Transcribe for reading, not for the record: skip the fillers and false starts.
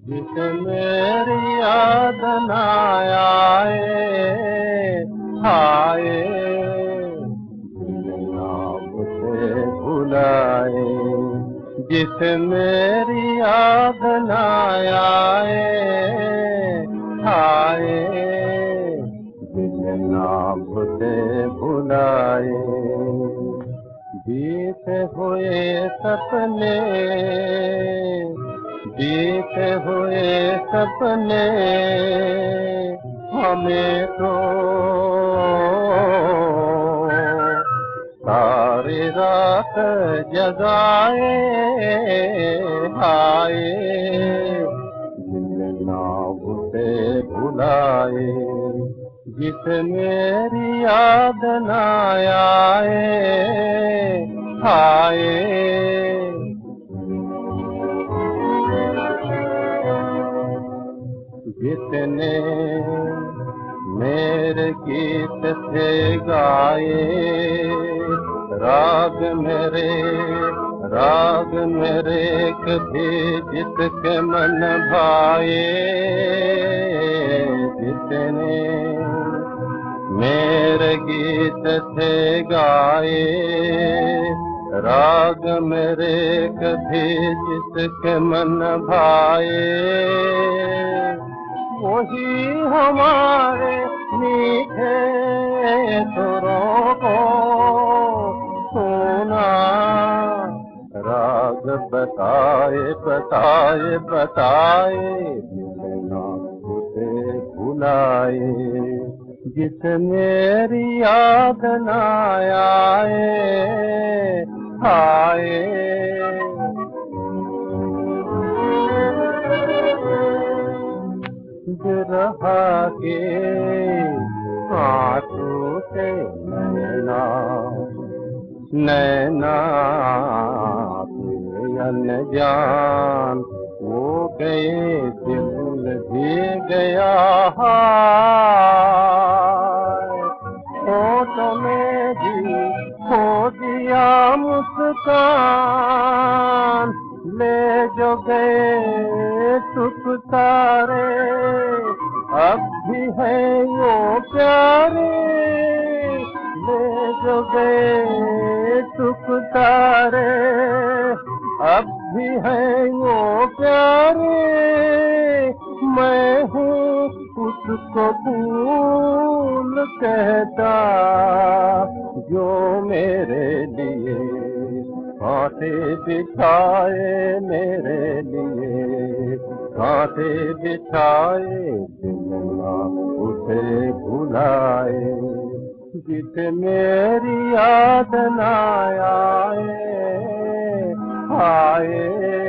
जिसे मेरी याद न आए, हाय नाम से भुलाए। जिसे मेरी याद न आए, हाय जिसे नाम से भुलाए। बीते हुए सपने, बीते हुए सपने हमें तो सारी रात जगाए, हाय जिसे नाम से भुलाए। जिसे मेरी याद न आए, हाय जितने मेरे गीत थे गाए, राग मेरे कभी जिसके मन भाए। जितने मेरे गीत थे गाए, राग मेरे कभी जिसके मन भाए। वही हमारे मीठे सुरों को सुना, राग बताए बताए बताए, बिना उसे भुलाए। जिसे मेरी याद न आए, हाय रहा के आंसू से नैना नैना अनजान वो गए, दिल भी गया होठों में भी खो दिया मुस्कान। ले जो गए सुख सारे, अब भी है वो प्यारे। ले जो गए सुख सारे, अब भी है वो प्यारे। मैं हूँ उसको भूल कहता, जो मेरे लिए कांटे बिछाए, मेरे लिए कांटे बिछाए, दिल उसे भुलाए। जिसे मेरी याद न आए, हाय